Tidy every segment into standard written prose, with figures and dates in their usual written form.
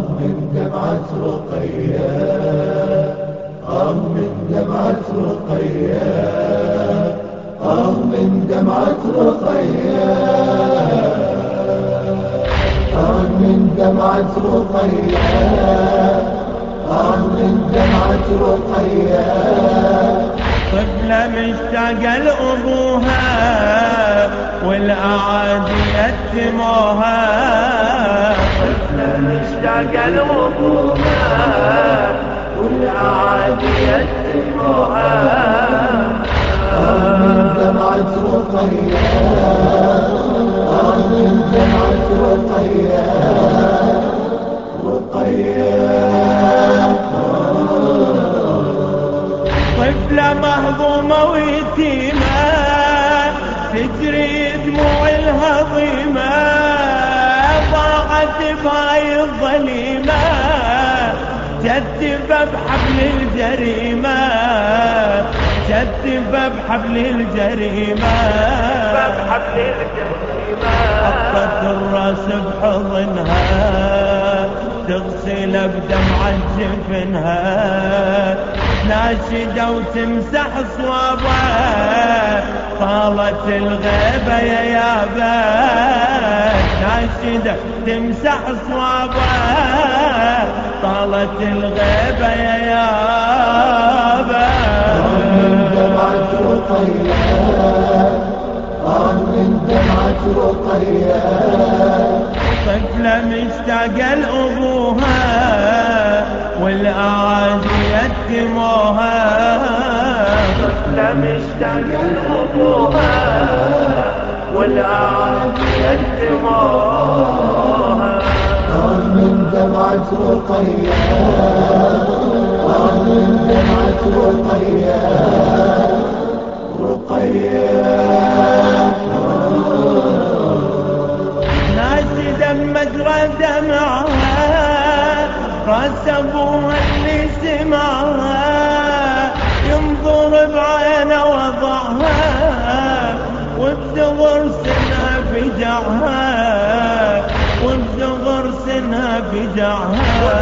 من دمعة رقية، من دمعة رقية، من دمعة رقية، من دمعة رقية، من دمعة رقية. طفلة مشتاقة لأبوها والأعادي يتموها، طفلة مشتاقة لأبوها والأعادي يتموها. من دمعة رقية، من دمعة رقية، رقية. طفلة مهضومة ويتيمة تجري دموع الهضيمة، ضاعت بهاي الظليمة جذبة بحبل الجريمة، جذبة بحبل الجريمة. حطت الراس بحضنها تغسل بدمعة جفنها، ناشدة وتمسح صوابها طالت الغيبة يا يابا، ناشدة تمسح صوابها طالت الغيبة يا يابا. من دمعة رقية، من دمعة رقية. طفلة مشتاقة لأبوها والأعادي يتموها، طفلة مشتاقة لأبوها والأعادي يتموها. من دمعة رقية، من دمعة رقية، رقية. ناشدة مجرى دمعها راس ابوها اللي سمعها، ينظر بعينه وضعها وبصغر سنها بجعها، وبصغر سنها بجعها.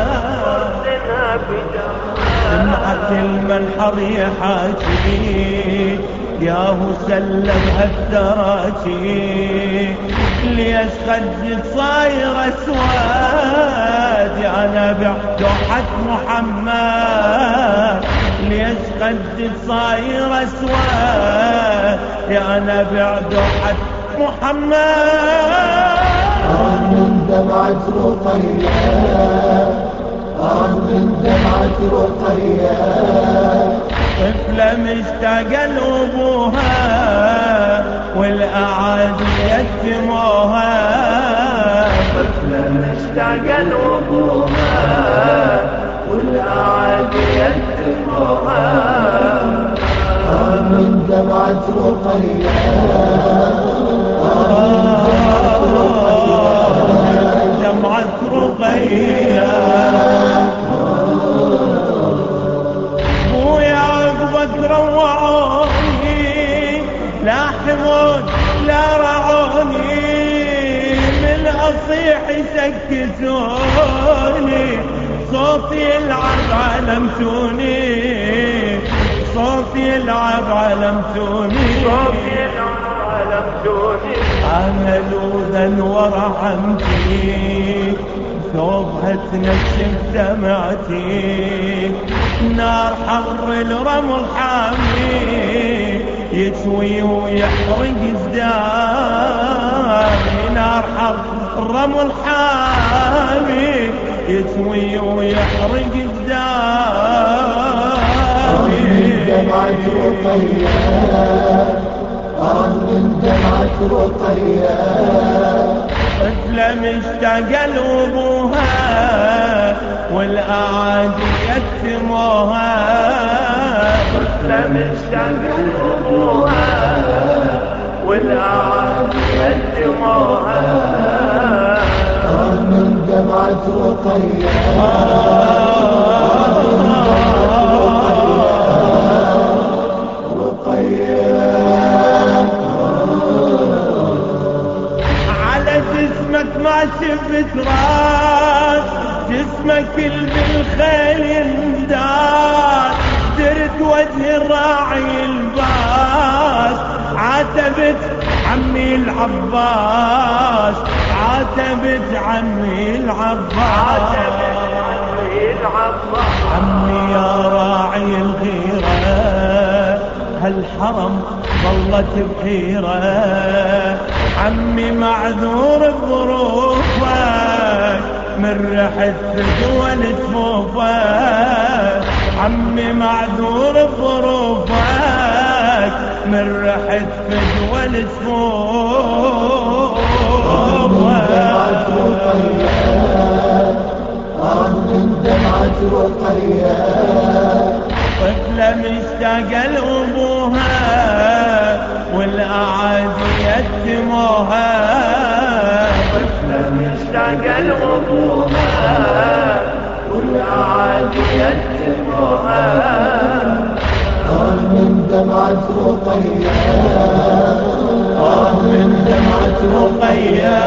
سمعت المنحر يحاكي ياهو سلمها التراكي، ليش خدك صاير اسود يا نبع دوحة محمد، ليش خدك صاير اسود يا نبع دوحة محمد. من دمعة رقية، من دمعة رقية. طفلة مشتاقة لأبوها والأعادي يتموها، طفلة مشتاقة لأبوها والأعادي يتموها. من دمعة رقية، دمعة رقية. روعوني لا حمود لا رعوني، من أصيح يسكتوني صوتي يلعب علمتوني، صوتي يلعب علمتوني، عملوا ذن ورحمتي ثوبها تنشف دمعتي، نار حر الرمل حامي يسوي ويحرق ازدامي، نار حر الرمل حامي يسوي ويحرق ازدامي. من دمعة رقية، من دمعة رقية. طفلة مشتاقة لأبوها والأعادي يتموها، طفلة مشتاقة لأبوها والأعادي يتموها. من دمعة رقية، على جسمك ما شفت راس جسمك بالخيل يندار، درت وجه الراعي الباس، عاتبت عمي العباس، عاتبت عمي العباس، عمي يا راعي الغيرة هالحرم ظلت بحيرة، عمي معذور بظروفك من ريحة دول جفوفك، عمي معذور بظروفك من ريحة دول جفوفك. من دمعة رقية طفلة مشتاقة لأبوها والأعادي يتموها، طفلة مشتاقة لأبوها والأعادي يتموها. من دمعة رقية من دمعة رقية